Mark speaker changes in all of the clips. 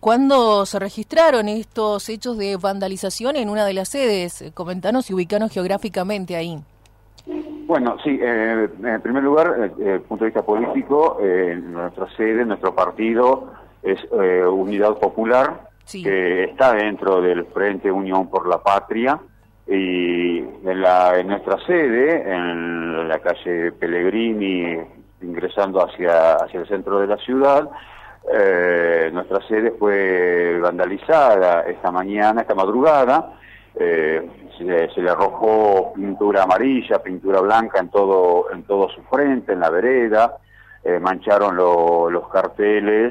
Speaker 1: ¿Cuándo se registraron estos hechos de vandalización en una de las sedes? Comentanos y ubicanos geográficamente ahí.
Speaker 2: Bueno, sí, en primer lugar, desde el punto de vista político, nuestra sede, nuestro partido es Unidad Popular, sí, que está dentro del Frente Unión por la Patria, y en nuestra sede, en la calle Pellegrini, ingresando hacia el centro de la ciudad, nuestra sede fue vandalizada esta madrugada. Se le arrojó pintura amarilla, pintura blanca en todo su frente, en la vereda, mancharon los carteles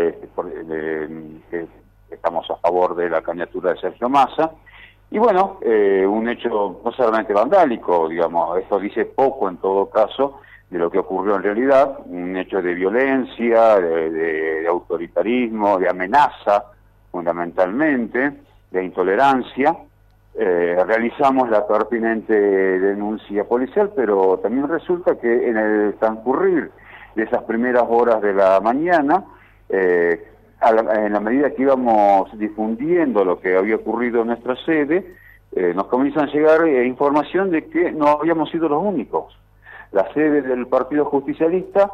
Speaker 2: que estamos a favor de la candidatura de Sergio Massa. Y bueno, un hecho no solamente vandálico, digamos, esto dice poco en todo caso de lo que ocurrió en realidad, un hecho de violencia, de autoritarismo, de amenaza, fundamentalmente, de intolerancia. Realizamos la pertinente denuncia policial, pero también resulta que en el transcurrir de esas primeras horas de la mañana, en la medida que íbamos difundiendo lo que había ocurrido en nuestra sede, nos comienzan a llegar información de que no habíamos sido los únicos. La sede del Partido Justicialista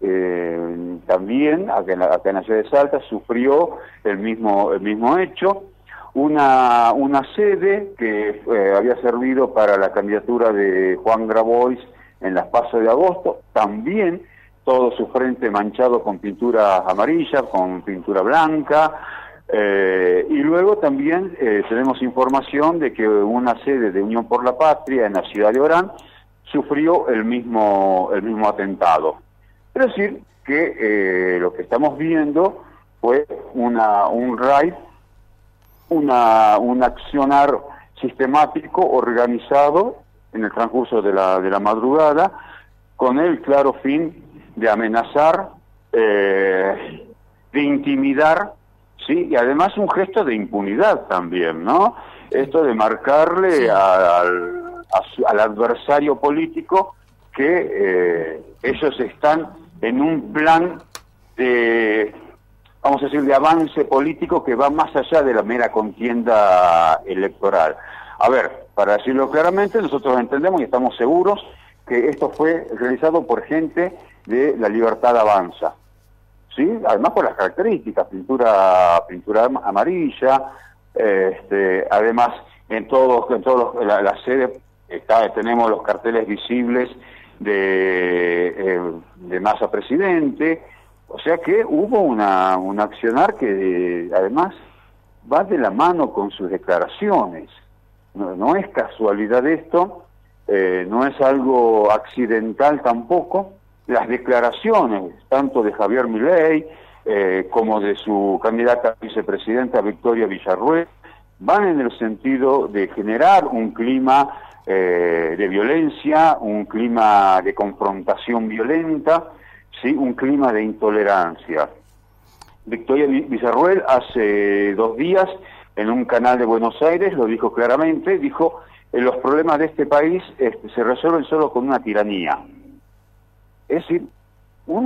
Speaker 2: también, acá en la ciudad de Salta, sufrió el mismo hecho. Una sede que había servido para la candidatura de Juan Grabois en las PASO de agosto, también todo su frente manchado con pintura amarilla, con pintura blanca, y luego también tenemos información de que una sede de Unión por la Patria en la ciudad de Orán sufrió el mismo atentado. Es decir, que lo que estamos viendo fue un raid, un accionar sistemático, organizado en el transcurso de la madrugada, con el claro fin de amenazar, de intimidar, ¿sí? Y además un gesto de impunidad también, ¿no? Esto de marcarle al adversario político que ellos están en un plan de, vamos a decir, de avance político que va más allá de la mera contienda electoral. A ver, para decirlo claramente, nosotros entendemos y estamos seguros que esto fue realizado por gente de La Libertad Avanza, ¿sí? Además por las características, pintura amarilla, además en todos la sede tenemos los carteles visibles de Massa presidente. O sea que hubo un accionar que además va de la mano con sus declaraciones. No es casualidad esto, no es algo accidental tampoco. Las declaraciones, tanto de Javier Milei como de su candidata a vicepresidenta Victoria Villarruel, van en el sentido de generar un clima de violencia, un clima de confrontación violenta, ¿sí? Un clima de intolerancia. Victoria Villarruel hace 2 días en un canal de Buenos Aires lo dijo claramente, dijo los problemas de este país se resuelven solo con una tiranía. Es decir, un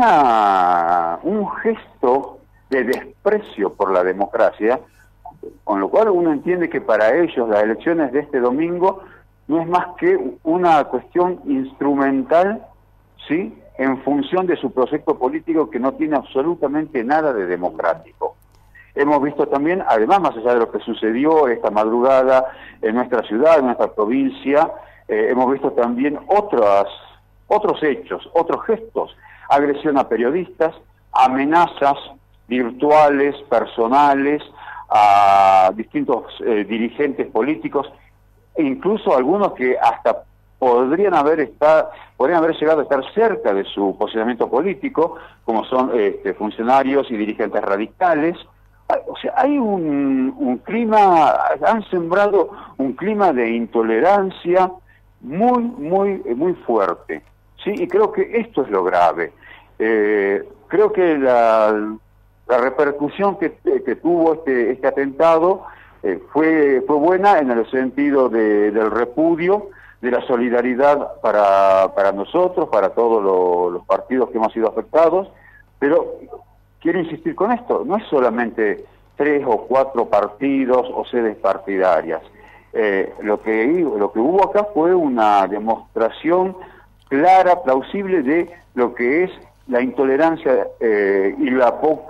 Speaker 2: gesto de desprecio por la democracia, con lo cual uno entiende que para ellos las elecciones de este domingo no es más que una cuestión instrumental, ¿sí?, en función de su proyecto político que no tiene absolutamente nada de democrático. Hemos visto también, además, más allá de lo que sucedió esta madrugada en nuestra ciudad, en nuestra provincia, hemos visto también otros hechos, otros gestos, agresión a periodistas, amenazas virtuales, personales, a distintos dirigentes políticos, e incluso algunos que hasta podrían haber llegado a estar cerca de su posicionamiento político, como son funcionarios y dirigentes radicales. O sea, hay un clima, han sembrado un clima de intolerancia muy fuerte, ¿sí? Y creo que esto es lo grave. Creo que la repercusión que tuvo este atentado fue buena en el sentido del repudio, de la solidaridad para nosotros, para todos los partidos que hemos sido afectados, pero quiero insistir con esto, no es solamente 3 o 4 partidos o sedes partidarias. Lo que hubo acá fue una demostración clara, plausible de lo que es la intolerancia y el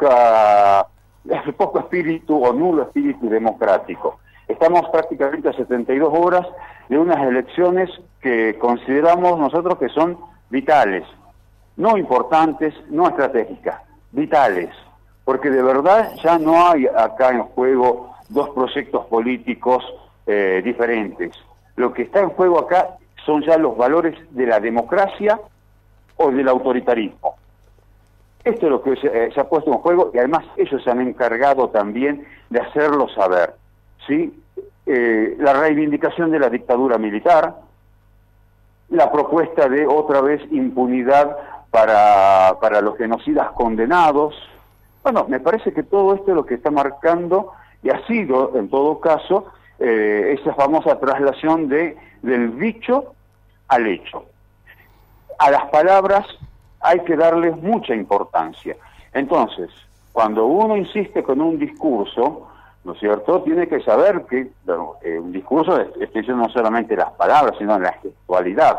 Speaker 2: poco espíritu o nulo espíritu democrático. Estamos prácticamente a 72 horas de unas elecciones que consideramos nosotros que son vitales, no importantes, no estratégicas, vitales, porque de verdad ya no hay acá en juego dos proyectos políticos diferentes. Lo que está en juego acá son ya los valores de la democracia o del autoritarismo. Esto es lo que se ha puesto en juego y además ellos se han encargado también de hacerlo saber, ¿sí? La reivindicación de la dictadura militar, la propuesta de otra vez impunidad para los genocidas condenados. Bueno, me parece que todo esto es lo que está marcando y ha sido, en todo caso, esa famosa traslación del dicho al hecho. A las palabras hay que darles mucha importancia. Entonces, cuando uno insiste con un discurso, ¿no es cierto?, tiene que saber que un discurso es no solamente las palabras, sino la gestualidad.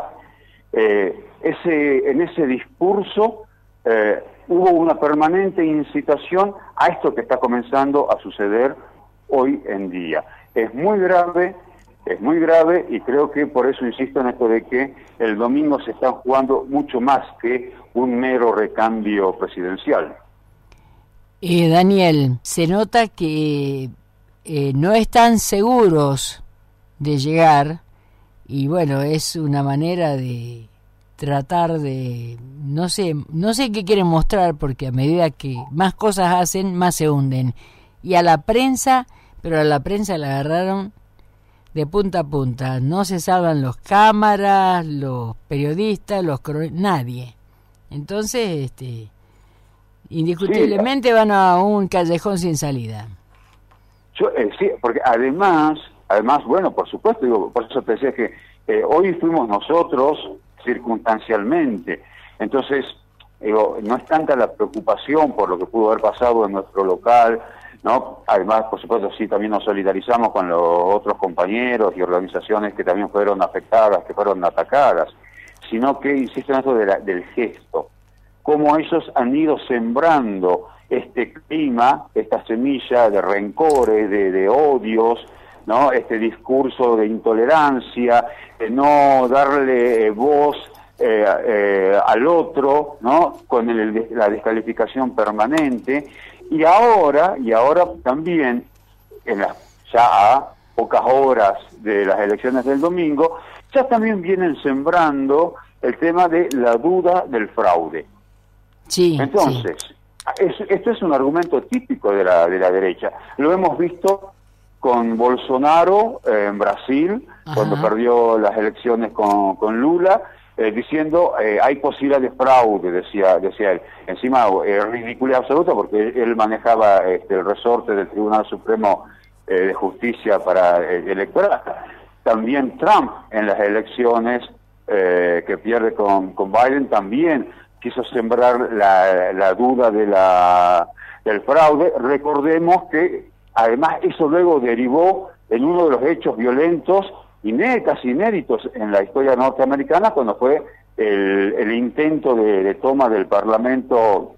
Speaker 2: En ese discurso hubo una permanente incitación a esto que está comenzando a suceder hoy en día. Es muy grave y creo que por eso insisto en esto de que el domingo se está jugando mucho más que un mero recambio presidencial.
Speaker 3: Daniel, se nota que no están seguros de llegar y bueno, es una manera de tratar de, no sé qué quieren mostrar porque a medida que más cosas hacen, más se hunden. Y a la prensa, pero a la prensa la agarraron de punta a punta, no se salvan los cámaras, los periodistas, nadie. Entonces, indiscutiblemente van a un callejón sin salida.
Speaker 2: Sí, porque además, bueno, por supuesto, digo, por eso te decía que hoy fuimos nosotros circunstancialmente. Entonces, digo, no es tanta la preocupación por lo que pudo haber pasado en nuestro local, ¿no? Además, por supuesto, sí, también nos solidarizamos con los otros compañeros y organizaciones que también fueron afectadas, que fueron atacadas, sino que, insisto en esto del gesto, cómo ellos han ido sembrando este clima, esta semilla de rencores, de odios, ¿no? Este discurso de intolerancia, de no darle voz al otro, ¿no? Con la descalificación permanente. Y ahora también, ya a pocas horas de las elecciones del domingo, ya también vienen sembrando el tema de la duda del fraude.
Speaker 3: Sí.
Speaker 2: Entonces, esto es un argumento típico de la derecha. Lo hemos visto con Bolsonaro en Brasil, ajá, cuando perdió las elecciones con Lula, diciendo hay posibilidad de fraude, decía él. Encima, ridiculez absoluta porque él manejaba el resorte del Tribunal Supremo de Justicia para electoral. También Trump en las elecciones que pierde con Biden también quiso sembrar la duda del fraude. Recordemos que además eso luego derivó en uno de los hechos violentos casi inéditos en la historia norteamericana, cuando fue el intento de toma del Parlamento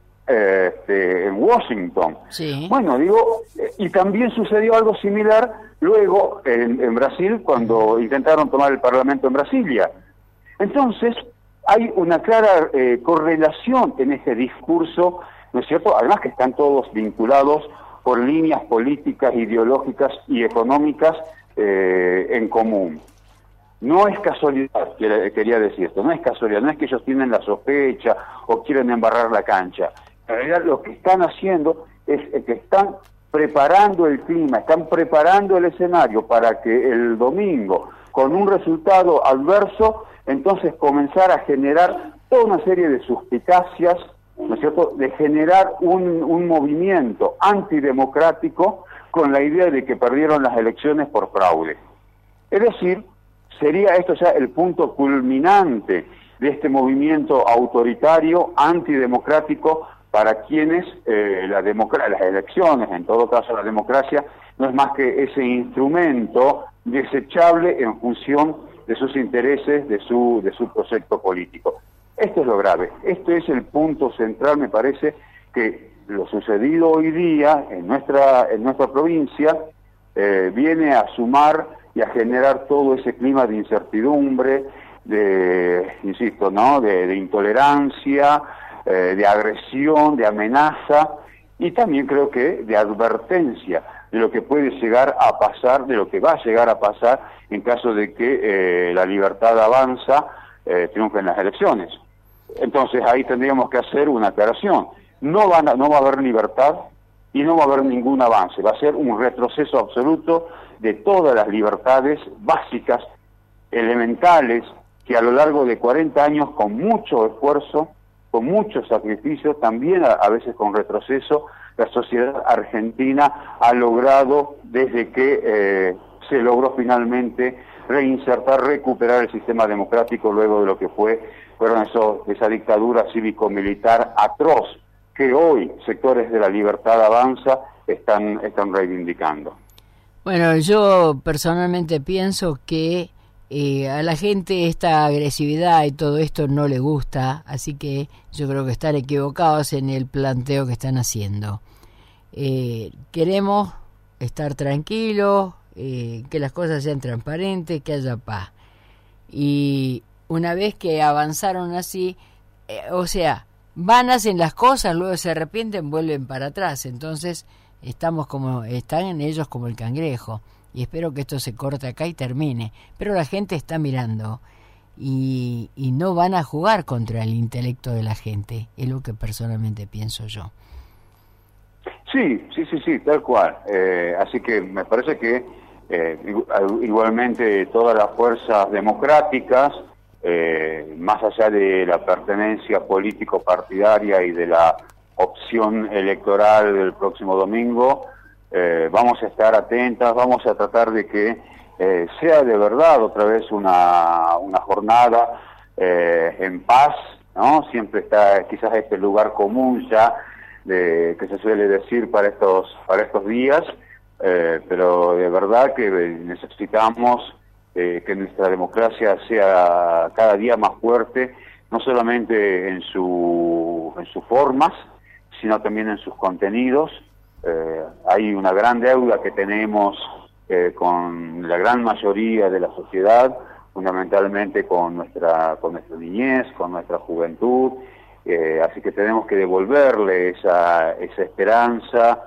Speaker 2: en Washington.
Speaker 3: Sí.
Speaker 2: Bueno, y también sucedió algo similar luego en Brasil, cuando intentaron tomar el Parlamento en Brasilia. Entonces, hay una clara correlación en ese discurso, ¿no es cierto? Además que están todos vinculados por líneas políticas, ideológicas y económicas en común. No es casualidad, quería decir esto, no es casualidad, no es que ellos tienen la sospecha o quieren embarrar la cancha. En realidad lo que están haciendo es que están preparando el clima, están preparando el escenario para que el domingo, con un resultado adverso, entonces comenzar a generar toda una serie de suspicacias, ¿no es cierto?, de generar un movimiento antidemocrático con la idea de que perdieron las elecciones por fraude. Es decir, sería esto ya el punto culminante de este movimiento autoritario, antidemocrático, para quienes las elecciones, en todo caso la democracia, no es más que ese instrumento desechable en función de sus intereses, de su proyecto político. Esto es lo grave, esto es el punto central, me parece, que lo sucedido hoy día en nuestra provincia viene a sumar y a generar todo ese clima de incertidumbre, de intolerancia, de agresión, de amenaza, y también creo que de advertencia de lo que puede llegar a pasar, de lo que va a llegar a pasar en caso de que la Libertad Avanza triunfe en las elecciones. Entonces ahí tendríamos que hacer una aclaración. No va a haber libertad y no va a haber ningún avance. Va a ser un retroceso absoluto de todas las libertades básicas, elementales, que a lo largo de 40 años, con mucho esfuerzo, con mucho sacrificio, también a veces con retroceso, la sociedad argentina ha logrado, desde que se logró finalmente reinsertar, recuperar el sistema democrático luego de lo que fueron esa dictadura cívico-militar atroz que hoy sectores de la Libertad Avanza están reivindicando.
Speaker 3: Bueno, yo personalmente pienso que a la gente esta agresividad y todo esto no le gusta, así que yo creo que están equivocados en el planteo que están haciendo. Queremos estar tranquilos, que las cosas sean transparentes, que haya paz. Y una vez que avanzaron así, hacen las cosas, luego se arrepienten, vuelven para atrás. Entonces están en ellos como el cangrejo. Y espero que esto se corte acá y termine. Pero la gente está mirando y no van a jugar contra el intelecto de la gente. Es lo que personalmente pienso yo.
Speaker 2: Sí, tal cual. Así que me parece que igualmente todas las fuerzas democráticas, más allá de la pertenencia político-partidaria y de la opción electoral del próximo domingo, vamos a estar atentas, vamos a tratar de que sea de verdad otra vez una jornada en paz, ¿no? Siempre está quizás este lugar común ya que se suele decir para estos días, pero de verdad que necesitamos que nuestra democracia sea cada día más fuerte, no solamente en sus formas, sino también en sus contenidos. Hay una gran deuda que tenemos con la gran mayoría de la sociedad, fundamentalmente con nuestra niñez, con nuestra juventud, así que tenemos que devolverle esa esperanza,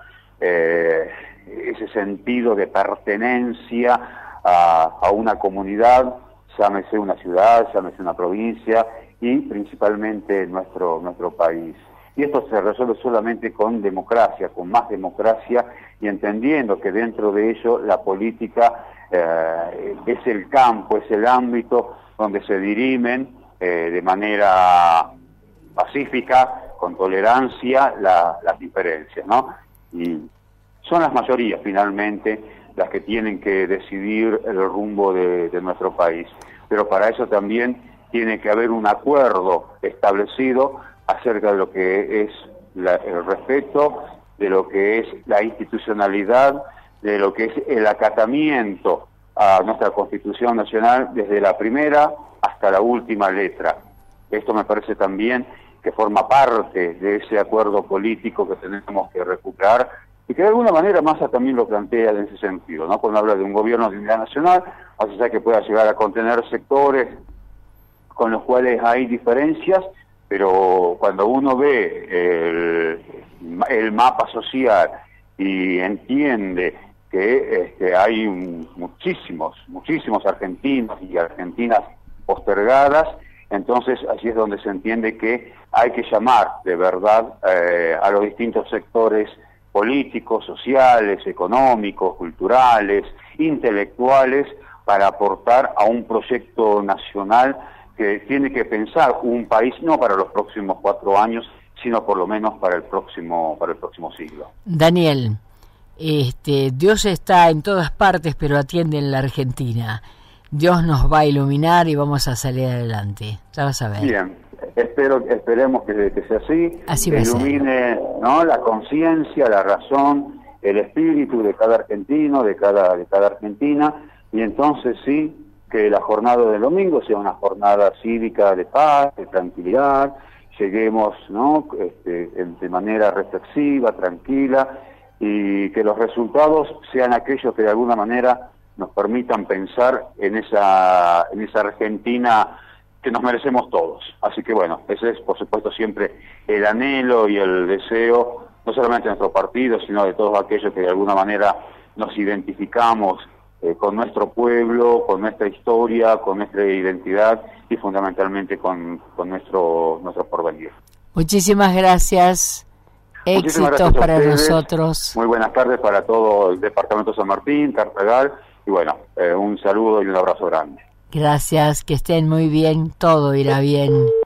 Speaker 2: ese sentido de pertenencia a una comunidad, llámese una ciudad, llámese una provincia y principalmente nuestro país. Y esto se resuelve solamente con democracia, con más democracia, y entendiendo que dentro de ello la política es el campo, es el ámbito donde se dirimen de manera pacífica, con tolerancia, las diferencias, ¿no? Y son las mayorías finalmente las que tienen que decidir el rumbo de nuestro país. Pero para eso también tiene que haber un acuerdo establecido acerca de lo que es el respeto, de lo que es la institucionalidad, de lo que es el acatamiento a nuestra Constitución Nacional desde la primera hasta la última letra. Esto me parece también que forma parte de ese acuerdo político que tenemos que recuperar y que de alguna manera Massa también lo plantea en ese sentido, ¿no? Cuando habla de un gobierno de unidad nacional, más allá que pueda llegar a contener sectores con los cuales hay diferencias, pero cuando uno ve el mapa social y entiende que hay muchísimos argentinos y argentinas postergadas, entonces allí es donde se entiende que hay que llamar de verdad a los distintos sectores políticos, sociales, económicos, culturales, intelectuales, para aportar a un proyecto nacional que tiene que pensar un país no para los próximos 4 años, sino por lo menos para el próximo siglo.
Speaker 3: Daniel, Dios está en todas partes, pero atiende en la Argentina. Dios nos va a iluminar y vamos a salir adelante. Ya vas a ver.
Speaker 2: Bien, Esperemos que sea así.
Speaker 3: Así va a ser.
Speaker 2: Ilumine, ¿no?, la conciencia, la razón, el espíritu de cada argentino, de cada argentina, y entonces sí, que la jornada del domingo sea una jornada cívica de paz, de tranquilidad, lleguemos, ¿no?, de manera reflexiva, tranquila, y que los resultados sean aquellos que de alguna manera nos permitan pensar en esa Argentina que nos merecemos todos. Así que bueno, ese es por supuesto siempre el anhelo y el deseo, no solamente de nuestro partido, sino de todos aquellos que de alguna manera nos identificamos con nuestro pueblo, con nuestra historia, con nuestra identidad y fundamentalmente con nuestro porvenir.
Speaker 3: Muchísimas gracias.
Speaker 2: Muchísimas
Speaker 3: Éxitos
Speaker 2: gracias a
Speaker 3: para
Speaker 2: ustedes.
Speaker 3: nosotros.
Speaker 2: Muy buenas tardes para todo el departamento San Martín, Tartagal, y bueno, un saludo y un abrazo grande.
Speaker 3: Gracias, que estén muy bien, todo irá bien.